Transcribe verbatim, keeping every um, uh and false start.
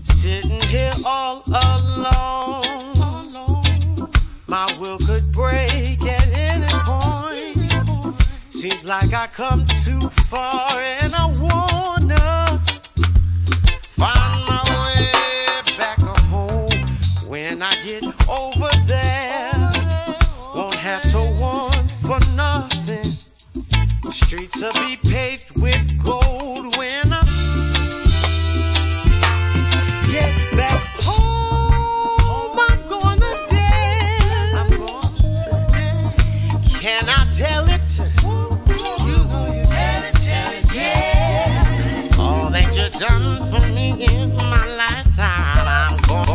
Sitting here all alone, my will could break at any point. Seems like I come too far and I wanna find my way back home. When I get over there, won't have to want for nothing. The streets will be paved